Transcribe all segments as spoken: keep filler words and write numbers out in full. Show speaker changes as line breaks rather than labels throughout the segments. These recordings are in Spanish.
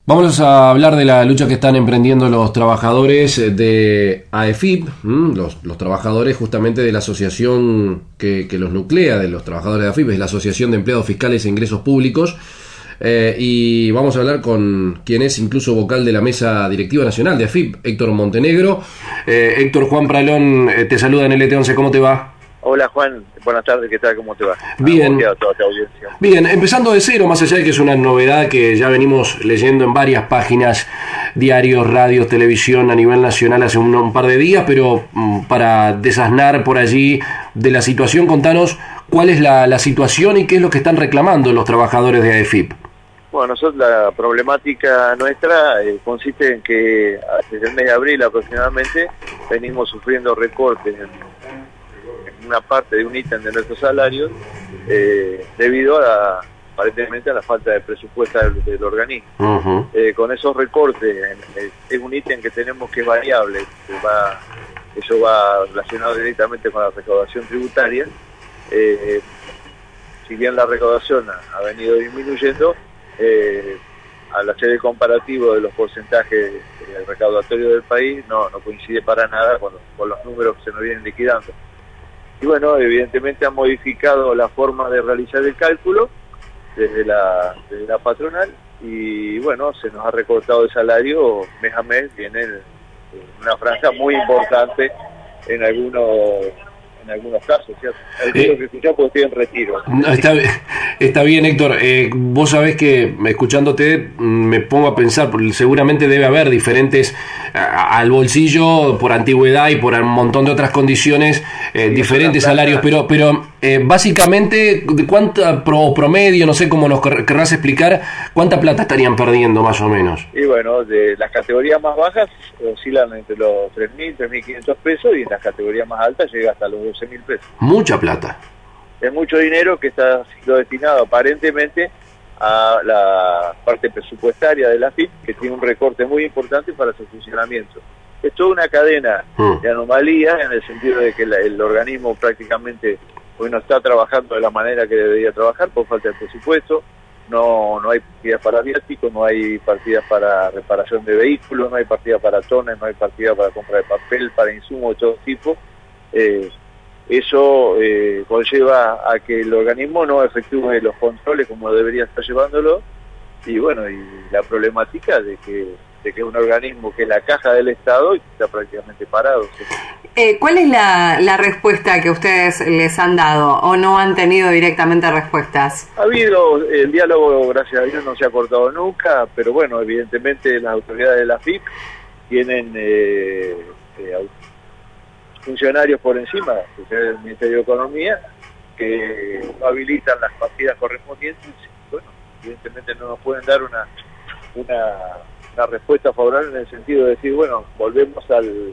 Vamos a hablar de la lucha que están emprendiendo los trabajadores de A E F I P, los, los trabajadores justamente de la asociación que, que los nuclea, de los trabajadores de A E F I P, es la Asociación de Empleados Fiscales e Ingresos Públicos, eh, y vamos a hablar con quien es incluso vocal de la Mesa Directiva Nacional de A E F I P, Héctor Montenegro. Eh, Héctor, Juan Pralón eh, te saluda en L T once, ¿cómo te va?
Hola Juan, buenas tardes, ¿qué tal? ¿Cómo te va?
Bien, a toda bien, empezando de cero, más allá de que es una novedad que ya venimos leyendo en varias páginas, diarios, radios, televisión a nivel nacional hace un, un par de días, pero mm, para desasnar por allí de la situación, contanos cuál es la, la situación y qué es lo que están reclamando los trabajadores de A E F I P.
Bueno, nosotros la problemática nuestra eh, consiste en que desde el mes de abril aproximadamente venimos sufriendo recortes en una parte de un ítem de nuestros salarios eh, debido a aparentemente a la falta de presupuesto del, del organismo. Uh-huh. Eh, con esos recortes, eh, es un ítem que tenemos que es variable, que va, eso va relacionado directamente con la recaudación tributaria. Eh, si bien la recaudación ha, ha venido disminuyendo, eh, al hacer el comparativo de los porcentajes del recaudatorio del país, no, no coincide para nada con los, con los números que se nos vienen liquidando. Y bueno, evidentemente han modificado la forma de realizar el cálculo desde la, desde la patronal y bueno, se nos ha recortado el salario mes a mes, viene una franja muy importante en algunos en algunos casos, ¿cierto? Algunos eh, que escuchamos porque estoy en retiro.
No, está, está bien, Héctor. Eh, vos sabés que escuchándote me pongo a pensar, porque seguramente debe haber diferentes a, al bolsillo por antigüedad y por un montón de otras condiciones, eh, sí, diferentes salarios, pero pero eh, básicamente, ¿cuánta pro, promedio, no sé cómo nos querrás explicar, cuánta plata estarían perdiendo más o menos?
Y bueno, de las categorías más bajas oscilan entre los tres mil, tres mil quinientos pesos y en las categorías más altas llega hasta los doce mil pesos.
Mucha plata.
Es mucho dinero que está siendo destinado aparentemente a la parte presupuestaria de la F I P, que tiene un recorte muy importante para su funcionamiento. Es toda una cadena mm. de anomalías en el sentido de que la, el organismo prácticamente hoy no está trabajando de la manera que debería trabajar por falta de presupuesto. No no hay partidas para viáticos, no hay partidas para reparación de vehículos, no hay partidas para tones, no hay partidas para compra de papel, para insumos de todo tipo. Eh, eso eh, conlleva a que el organismo no efectúe los controles como debería estar llevándolo, y bueno, y la problemática de que de que es un organismo que es la caja del Estado y que está prácticamente parado. ¿Sí?
Eh, ¿Cuál es la, la respuesta que ustedes les han dado o no han tenido directamente respuestas?
Ha habido, el diálogo, gracias a Dios, no se ha cortado nunca, pero bueno, evidentemente las autoridades de la F I P tienen eh, eh, funcionarios por encima, que es el Ministerio de Economía, que no habilitan las partidas correspondientes. Bueno, evidentemente no nos pueden dar una una, una respuesta favorable en el sentido de decir, bueno, volvemos al,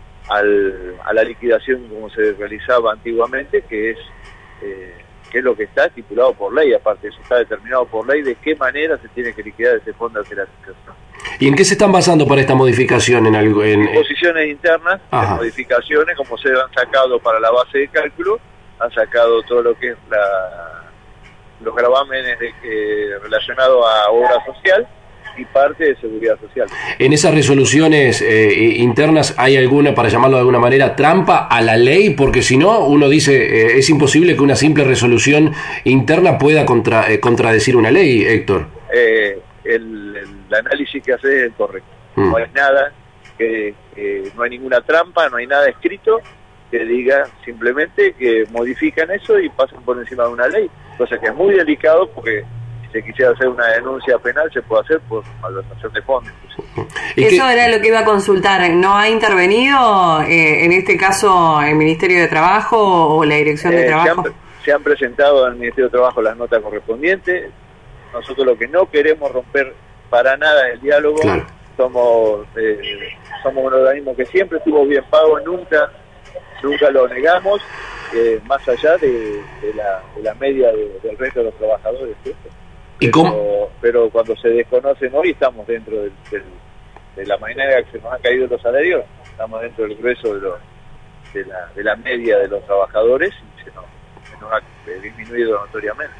al a la liquidación como se realizaba antiguamente, que es eh, que es lo que está estipulado por ley. Aparte, eso está determinado por ley de qué manera se tiene que liquidar ese fondo de alteración.
¿Y en qué se están basando para esta modificación? En algo, en
disposiciones internas, en modificaciones, como se han sacado para la base de cálculo, han sacado todo lo que es la, los gravámenes de, eh, relacionados a obra social y parte de seguridad social.
¿En esas resoluciones eh, internas hay alguna, para llamarlo de alguna manera, trampa a la ley? Porque si no, uno dice, eh, es imposible que una simple resolución interna pueda contra, eh, contradecir una ley, Héctor.
Eh, el, el análisis que hace es correcto. Mm. No hay nada, que, que no hay ninguna trampa, no hay nada escrito que diga simplemente que modifican eso y pasan por encima de una ley, cosa que es muy delicado porque si se quisiera hacer una denuncia penal se puede hacer por malversación de fondos.
Eso era lo que iba a consultar. ¿No ha intervenido eh, en este caso el Ministerio de Trabajo o la Dirección de eh, Trabajo?
Se han, se han presentado al Ministerio de Trabajo las notas correspondientes. Nosotros lo que no queremos romper para nada es el diálogo. Claro. Somos eh, somos un organismo que siempre estuvo bien pago, nunca nunca lo negamos, eh, más allá de, de, la, de la media de, del resto de los trabajadores, ¿cierto?
¿Y
pero,
cómo?
Pero cuando se desconocen hoy estamos dentro del, del, de la manera que se nos han caído los salarios, estamos dentro del grueso de, lo, de, la, de la media de los trabajadores y se nos, se nos ha disminuido notoriamente.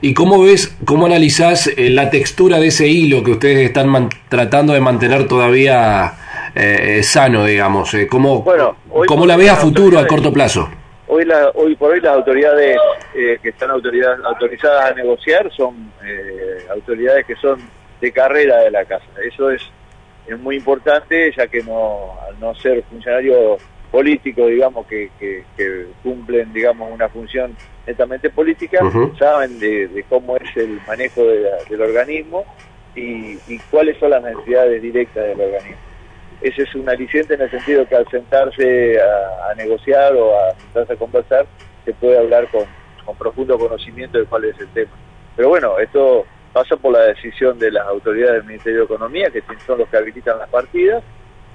¿Y cómo ves, cómo analizás eh, la textura de ese hilo que ustedes están man- tratando de mantener todavía eh, sano, digamos? Eh, ¿Cómo,
bueno,
¿cómo la ves a futuro, a corto plazo?
Hoy, la, hoy por hoy las autoridades eh, que están autoridad, autorizadas a negociar son eh, autoridades que son de carrera de la casa. Eso es, es muy importante, ya que no, al no ser funcionarios políticos, digamos, que, que, que cumplen, digamos, una función netamente política, uh-huh. saben de, de cómo es el manejo de la, del organismo y, y cuáles son las necesidades directas del organismo. Ese es un aliciente en el sentido que al sentarse a, a negociar o a sentarse a conversar, se puede hablar con, con profundo conocimiento de cuál es el tema. Pero bueno, esto pasa por la decisión de las autoridades del Ministerio de Economía, que son los que habilitan las partidas,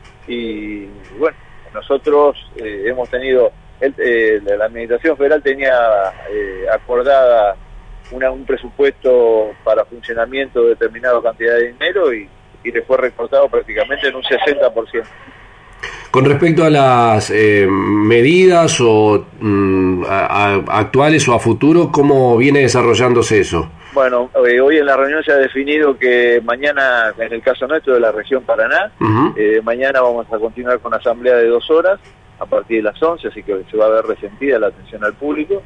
y bueno, nosotros eh, hemos tenido, el, eh, la Administración Federal tenía eh, acordada una, un presupuesto para funcionamiento de determinada cantidad de dinero y y le fue recortado prácticamente en un sesenta por ciento.
Con respecto a las eh, medidas o mm, a, a actuales o a futuro, ¿cómo viene desarrollándose eso?
Bueno, eh, hoy en la reunión se ha definido que mañana, en el caso nuestro de la región Paraná, uh-huh. eh, mañana vamos a continuar con asamblea de dos horas a partir de las once, así que se va a ver resentida la atención al público.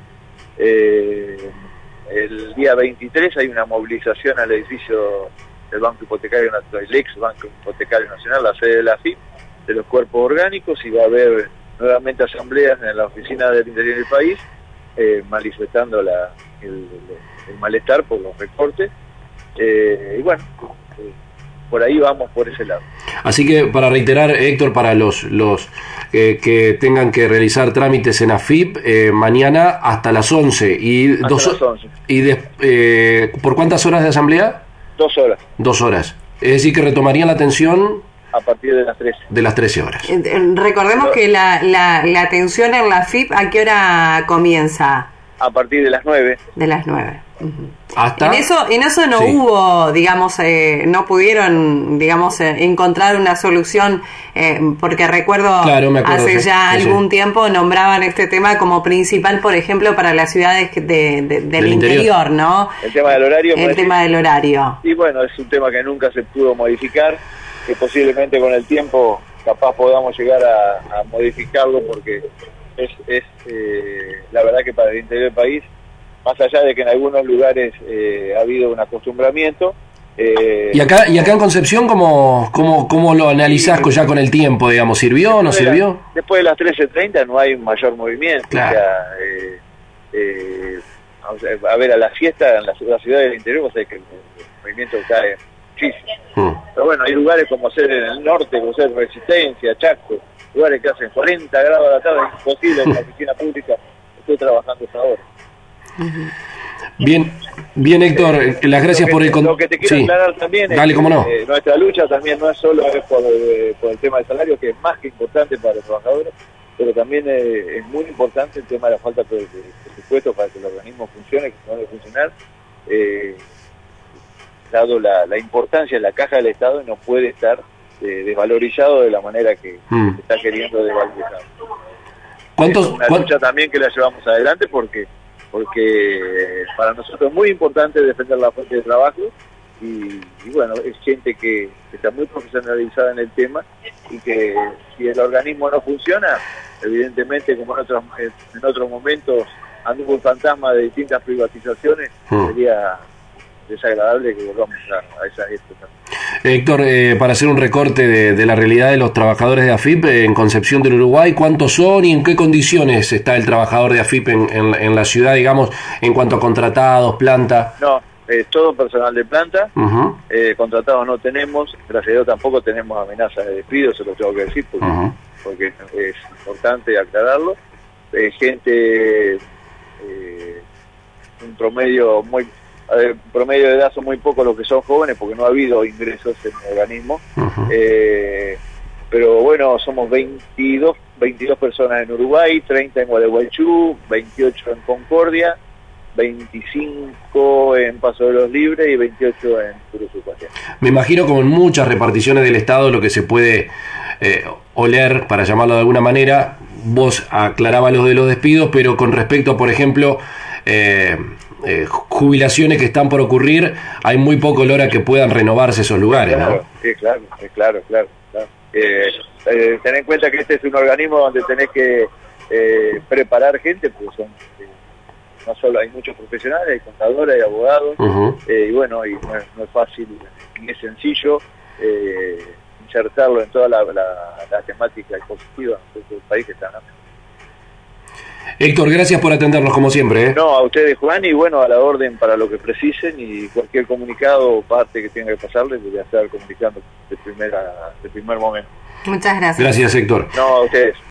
Eh, el día veintitrés hay una movilización al edificio del Banco Hipotecario Nacional, el ex Banco Hipotecario Nacional, la sede de la A F I P, de los cuerpos orgánicos, y va a haber nuevamente asambleas en la oficina del interior del país, eh, manifestando la, el, el malestar por los recortes, eh, y bueno, eh, por ahí vamos por ese lado.
Así que, para reiterar, Héctor, para los los eh, que tengan que realizar trámites en A F I P, eh, mañana hasta las once. Y
hasta
dos,
las once.
Y de, eh, ¿por cuántas horas de asamblea?
Dos horas.
Dos horas. Es decir, que retomarían la atención
a partir de las trece.
De las trece horas.
Recordemos Pero, que la, la, la atención en la A F I P, ¿a qué hora comienza?
A partir de las nueve.
De las nueve. Uh-huh.
Hasta...
En eso, en eso no sí. hubo, digamos, eh, no pudieron, digamos, eh, encontrar una solución, eh, porque recuerdo,
claro, acuerdo,
hace
sí,
ya
sí,
algún
sí.
tiempo nombraban este tema como principal, por ejemplo, para las ciudades de, de, del, del interior, interior, ¿no?
El tema del horario.
El tema decir, del horario.
Y bueno, es un tema que nunca se pudo modificar, que posiblemente con el tiempo capaz podamos llegar a, a modificarlo, porque es, es eh, la verdad que para el interior del país, más allá de que en algunos lugares eh, ha habido un acostumbramiento. Eh,
¿Y acá y acá en Concepción cómo, cómo, cómo lo analizás sí, ya con el tiempo, digamos? ¿Sirvió o no sirvió?
La, después de las trece treinta no hay un mayor movimiento.
Claro.
O sea, eh, eh, a ver, a la fiesta en las la ciudades del interior, o sea, que el, el movimiento cae muchísimo. Mm. Pero bueno, hay lugares como ser en el norte, como ser Resistencia, Chaco, lugares que hacen cuarenta grados a la tarde, es imposible en la oficina pública. Estoy trabajando hasta ahora.
Bien, bien Héctor, eh, las gracias
que,
por el... Con...
Lo que te quiero
sí.
aclarar también
Dale,
es
cómo no.
que eh, nuestra lucha también no es solo es por, eh, por el tema del salario, que es más que importante para los trabajadores, pero también eh, es muy importante el tema de la falta de presupuesto para que el organismo funcione, que no debe funcionar, eh, dado la, la importancia de la caja del Estado, y no puede estar eh, desvalorizado de la manera que mm. se está queriendo desvalorizar.
¿Cuántos,
es una
¿cuántos?
lucha también que la llevamos adelante porque porque para nosotros es muy importante defender la fuente de trabajo y, y bueno, es gente que, que está muy profesionalizada en el tema y que si el organismo no funciona, evidentemente como en otros, en otros momentos anduvo un fantasma de distintas privatizaciones, hmm. sería desagradable que volvamos a, a esas épocas.
Héctor, eh, para hacer un recorte de, de la realidad de los trabajadores de A F I P eh, en Concepción del Uruguay, ¿cuántos son y en qué condiciones está el trabajador de A F I P en, en, en la ciudad, digamos, en cuanto a contratados, planta?
No, es todo personal de planta,
uh-huh.
eh, contratados no tenemos, gracias a Dios tampoco tenemos amenazas de despido, se lo tengo que decir porque, uh-huh. porque es importante aclararlo. Eh, gente, eh, un promedio muy... Eh, promedio de edad son muy pocos los que son jóvenes porque no ha habido ingresos en el organismo, uh-huh. eh, pero bueno, somos veintidós, veintidós personas en Uruguay, treinta en Gualeguaychú, veintiocho en Concordia, veinticinco en Paso de los Libres y veintiocho en Turuzucuatia.
Me imagino como en muchas reparticiones del Estado lo que se puede eh, oler, para llamarlo de alguna manera, vos aclarabas lo de los despidos, pero con respecto, por ejemplo, eh, eh, jubilaciones que están por ocurrir, hay muy poco olor a que puedan renovarse esos lugares,
claro,
¿no?
Sí, claro, sí, claro, claro. claro. Eh, eh, ten en cuenta que este es un organismo donde tenés que eh, preparar gente, porque son eh, no solo hay muchos profesionales, hay contadores, hay abogados,
Uh-huh.
eh, y bueno, y no es, no es fácil ni es sencillo eh, insertarlo en toda la, la, la temática expositiva del país que está, ¿no?
Héctor, gracias por atendernos como siempre, ¿eh?
No, a ustedes, Juan, y bueno, a la orden para lo que precisen, y cualquier comunicado o parte que tenga que pasarles, voy a estar comunicando de, primera, de primer momento.
Muchas gracias.
Gracias, Héctor.
No, a ustedes.